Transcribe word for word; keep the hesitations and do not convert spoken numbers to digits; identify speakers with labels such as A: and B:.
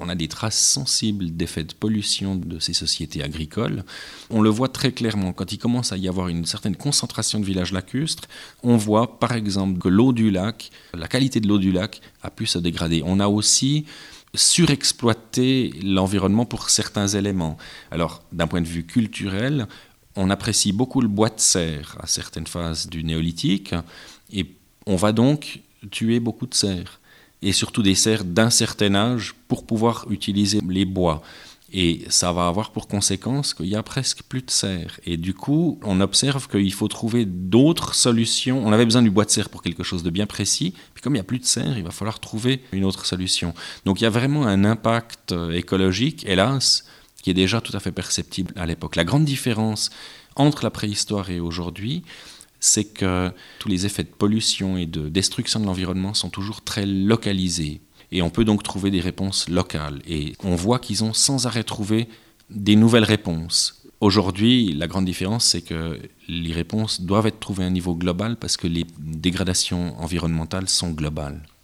A: on a des traces sensibles d'effets de pollution de ces sociétés agricoles. On le voit très clairement quand il commence à y avoir une certaine concentration de villages lacustres. On voit par exemple que l'eau du lac, la qualité de l'eau du lac a pu se dégrader. On a aussi surexploité l'environnement pour certains éléments. Alors, d'un point de vue culturel, on apprécie beaucoup le bois de serre à certaines phases du néolithique et on va donc tuer beaucoup de cerfs. Et surtout des cerfs d'un certain âge pour pouvoir utiliser les bois. Et ça va avoir pour conséquence qu'il y a presque plus de cerfs. Et du coup, on observe qu'il faut trouver d'autres solutions. On avait besoin du bois de serre pour quelque chose de bien précis, puis comme il n'y a plus de cerfs, il va falloir trouver une autre solution. Donc il y a vraiment un impact écologique, hélas, qui est déjà tout à fait perceptible à l'époque. La grande différence entre la préhistoire et aujourd'hui, c'est que tous les effets de pollution et de destruction de l'environnement sont toujours très localisés. Et on peut donc trouver des réponses locales. Et on voit qu'ils ont sans arrêt trouvé des nouvelles réponses. Aujourd'hui, la grande différence, c'est que les réponses doivent être trouvées à un niveau global parce que les dégradations environnementales sont globales.